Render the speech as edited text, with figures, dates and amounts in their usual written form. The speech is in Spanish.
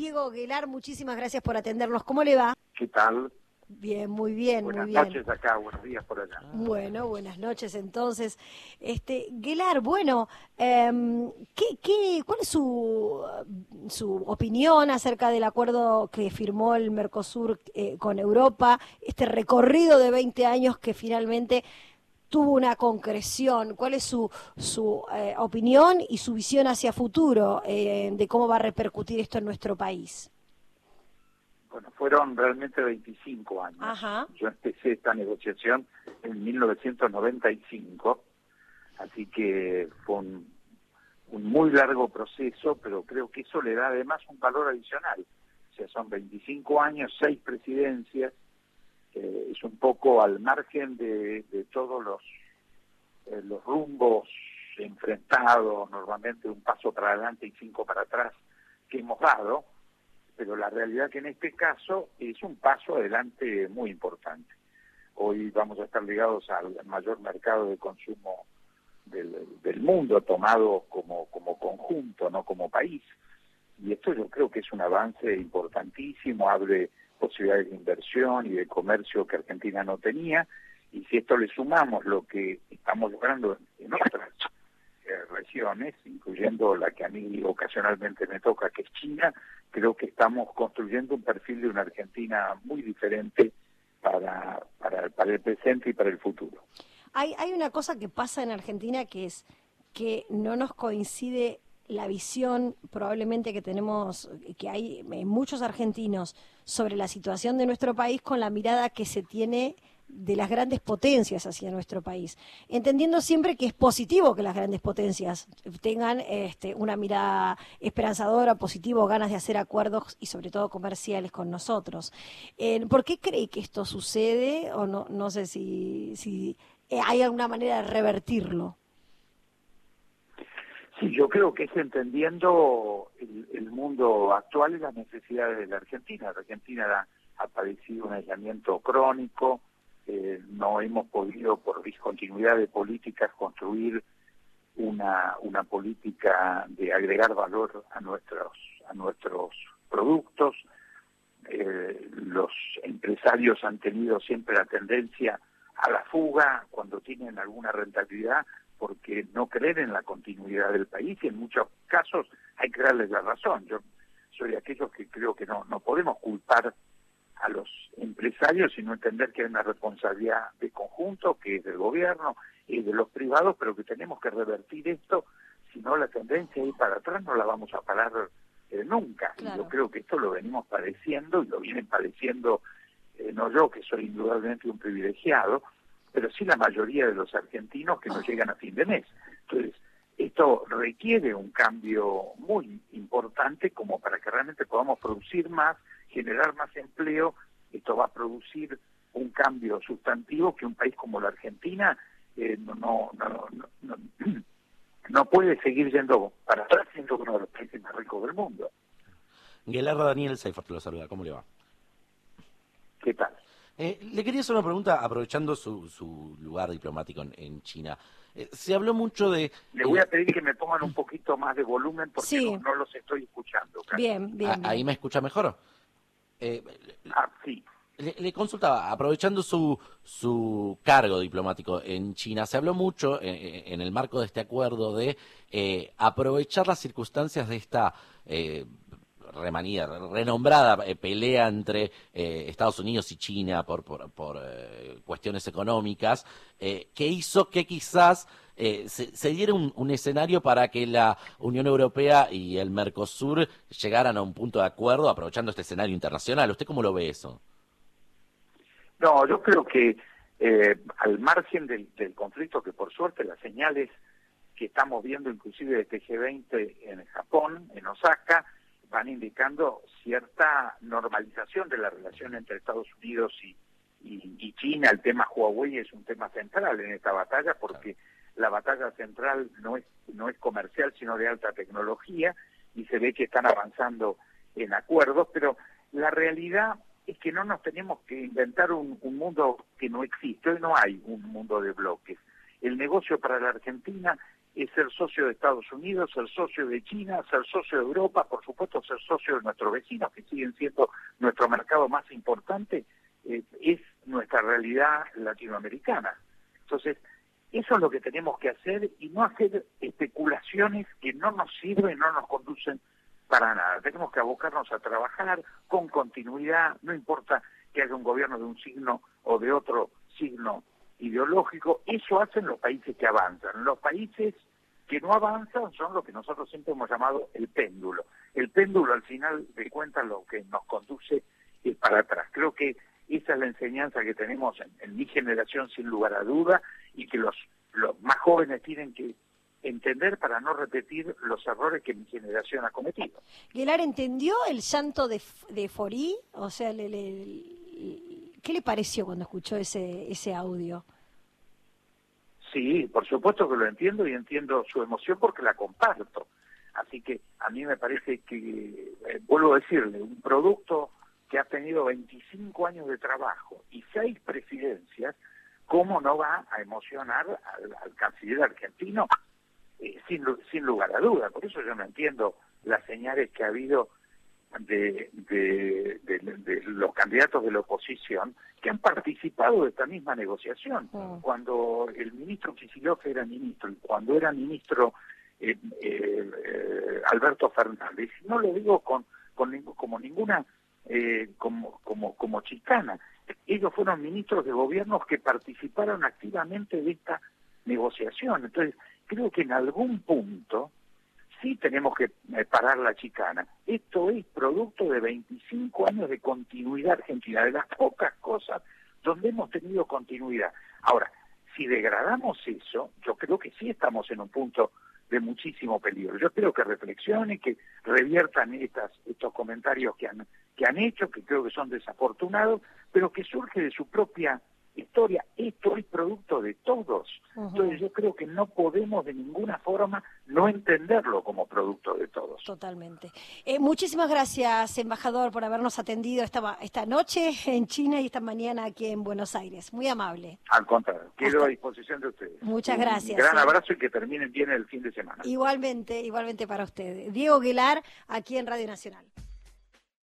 Diego Guelar, muchísimas gracias por atendernos. ¿Cómo le va? ¿Qué tal? Bien, muy bien, muy bien. Buenas noches acá, buenos días por allá. Bueno, buenas noches entonces. Guelar, bueno, ¿cuál es su opinión acerca del acuerdo que firmó el Mercosur con Europa, este recorrido de 20 años que finalmente tuvo una concreción? ¿Cuál es su opinión y su visión hacia futuro de cómo va a repercutir esto en nuestro país? Bueno, fueron realmente 25 años. Ajá. Yo empecé esta negociación en 1995, así que fue un muy largo proceso, pero creo que eso le da además un valor adicional. O sea, son 25 años, 6 presidencias, es un poco al margen de todos los rumbos enfrentados, normalmente un paso para adelante y 5 para atrás, que hemos dado, pero la realidad que en este caso es un paso adelante muy importante. Hoy vamos a estar ligados al mayor mercado de consumo del mundo, tomado como conjunto, no como país. Y esto yo creo que es un avance importantísimo, abre posibilidades de inversión y de comercio que Argentina no tenía, y si esto le sumamos lo que estamos logrando en otras regiones, incluyendo la que a mí ocasionalmente me toca, que es China, creo que estamos construyendo un perfil de una Argentina muy diferente para el presente y para el futuro. Hay una cosa que pasa en Argentina que es que no nos coincide la visión probablemente que tenemos, que hay muchos argentinos sobre la situación de nuestro país con la mirada que se tiene de las grandes potencias hacia nuestro país, entendiendo siempre que es positivo que las grandes potencias tengan una mirada esperanzadora, positivo, ganas de hacer acuerdos y sobre todo comerciales con nosotros. ¿Por qué cree que esto sucede? O no sé si hay alguna manera de revertirlo. Sí, yo creo que es entendiendo el mundo actual y las necesidades de la Argentina. La Argentina ha padecido un aislamiento crónico, no hemos podido, por discontinuidad de políticas, construir una política de agregar valor a nuestros productos. Los empresarios han tenido siempre la tendencia a la fuga cuando tienen alguna rentabilidad, porque no creen en la continuidad del país, y en muchos casos hay que darles la razón. Yo soy de aquellos que creo que no podemos culpar a los empresarios, sino entender que hay una responsabilidad de conjunto, que es del gobierno y de los privados, pero que tenemos que revertir esto, si no la tendencia a ir para atrás no la vamos a parar nunca. Claro. Y yo creo que esto lo venimos padeciendo, y lo vienen padeciendo, no yo, que soy indudablemente un privilegiado, pero sí la mayoría de los argentinos que no llegan a fin de mes. Entonces, esto requiere un cambio muy importante como para que realmente podamos producir más, generar más empleo. Esto va a producir un cambio sustantivo que un país como la Argentina no puede seguir yendo para atrás, siendo uno de los países más ricos del mundo. Guelar, Daniel Seifert lo saluda, ¿cómo le va? ¿Qué tal? Le quería hacer una pregunta aprovechando su lugar diplomático en China. Se habló mucho de... Le voy a pedir que me pongan un poquito más de volumen porque sí. no los estoy escuchando. Casi. Bien. ¿Ahí me escucha mejor? Sí. Le consultaba, aprovechando su cargo diplomático en China, se habló mucho en el marco de este acuerdo de aprovechar las circunstancias de esta renombrada pelea entre Estados Unidos y China por cuestiones económicas, que hizo que quizás se diera un escenario para que la Unión Europea y el Mercosur llegaran a un punto de acuerdo aprovechando este escenario internacional. ¿Usted cómo lo ve eso? No, yo creo que al margen del conflicto, que por suerte las señales que estamos viendo inclusive desde G20 en Japón, en Osaka, van indicando cierta normalización de la relación entre Estados Unidos y China. El tema Huawei es un tema central en esta batalla, porque la batalla central no es comercial, sino de alta tecnología, y se ve que están avanzando en acuerdos, pero la realidad es que no nos tenemos que inventar un mundo que no existe. Hoy no hay un mundo de bloques. El negocio para la Argentina es ser socio de Estados Unidos, ser socio de China, ser socio de Europa, por supuesto ser socio de nuestros vecinos, que siguen siendo nuestro mercado más importante, es nuestra realidad latinoamericana. Entonces, eso es lo que tenemos que hacer y no hacer especulaciones que no nos sirven, no nos conducen para nada. Tenemos que abocarnos a trabajar con continuidad, no importa que haya un gobierno de un signo o de otro signo ideológico, eso hacen los países que avanzan. Los países que no avanzan son lo que nosotros siempre hemos llamado el péndulo. El péndulo, al final de cuentas, lo que nos conduce es para atrás. Creo que esa es la enseñanza que tenemos en mi generación, sin lugar a duda, y que los más jóvenes tienen que entender para no repetir los errores que mi generación ha cometido. Guilar, ¿entendió el llanto de Fauré? O sea, ¿qué le pareció cuando escuchó ese audio? Sí, por supuesto que lo entiendo y entiendo su emoción porque la comparto. Así que a mí me parece que, vuelvo a decirle, un producto que ha tenido 25 años de trabajo y 6 presidencias, ¿cómo no va a emocionar al canciller argentino? Sin lugar a duda. Por eso yo no entiendo las señales que ha habido de los candidatos de la oposición que han participado de esta misma negociación. Cuando el ministro Kicillof era ministro y cuando era ministro Alberto Fernández, no lo digo como ninguna como chicana, ellos fueron ministros de gobiernos que participaron activamente de esta negociación. Entonces, creo que en algún punto sí tenemos que parar la chicana. Esto es producto de 25 años de continuidad argentina, de las pocas cosas donde hemos tenido continuidad. Ahora, si degradamos eso, yo creo que sí estamos en un punto de muchísimo peligro. Yo espero que reflexionen, que reviertan estos comentarios que han hecho, que creo que son desafortunados, pero que surge de su propia historia. Esto es producto de todos. Entonces yo creo que no podemos de ninguna forma no entenderlo como producto de todos. Totalmente. Muchísimas gracias, embajador, por habernos atendido esta noche en China y esta mañana aquí en Buenos Aires. Muy amable. Al contrario, quedo a disposición de ustedes. Muchas gracias. Un gran abrazo y que terminen bien el fin de semana. Igualmente para ustedes. Diego Guilar, aquí en Radio Nacional.